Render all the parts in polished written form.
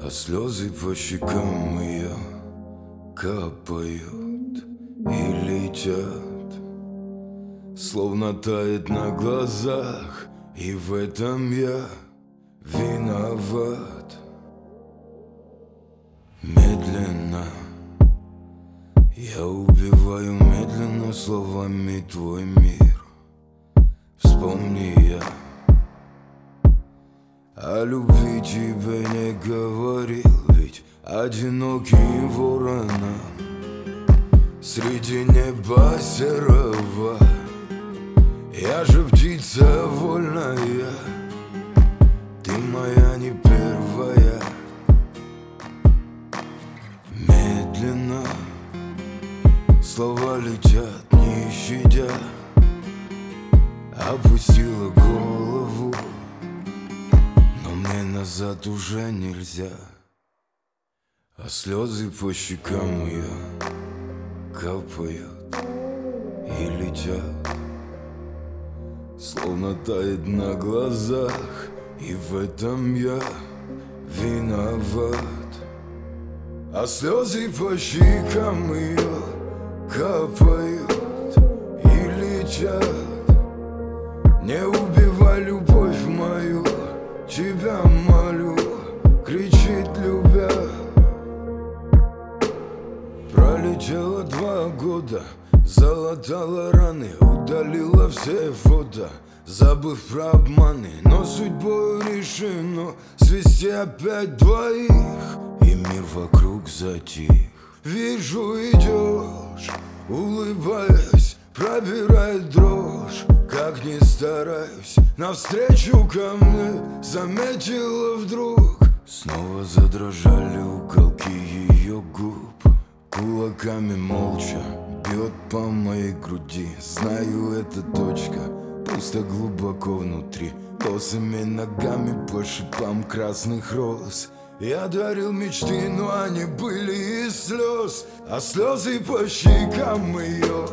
А слезы по щекам ее капают и летят, словно тает на глазах, и в этом я виноват. Медленно я убиваю медленно словами твой мир. Вспомни, я о любви тебе не говорил, ведь одиноким вороном среди неба серого я же птица вольная, ты моя не первая. Медленно слова летят, не щадя, опустила голову, но мне назад уже нельзя. А слезы по щекам ее капают и летят, словно тает на глазах, и в этом я виноват. А слезы по щекам ее капают и летят. Не убивай любовь мою, тебя молю, кричит любя. Пролетело 2 года, залатала раны, удалила все фото, забыв про обманы. Но судьбой решено свести опять двоих, и мир вокруг затих. Вижу, идешь, улыбаясь, пробирает дрожь. Как ни стараюсь, навстречу ко мне заметила вдруг. Снова задрожали уголки ее губ, кулаками молча бьет по моей груди. Знаю, это точка, пусто глубоко внутри. Босыми ногами по шипам красных роз я дарил мечты, но они были из слез. А слезы по щекам ее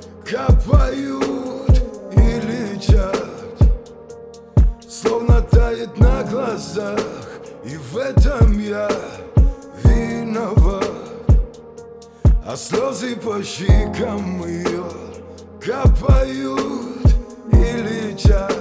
капают и летят, словно тает на глазах, и в этом я виноват. А слезы по щекам ее капают и летят.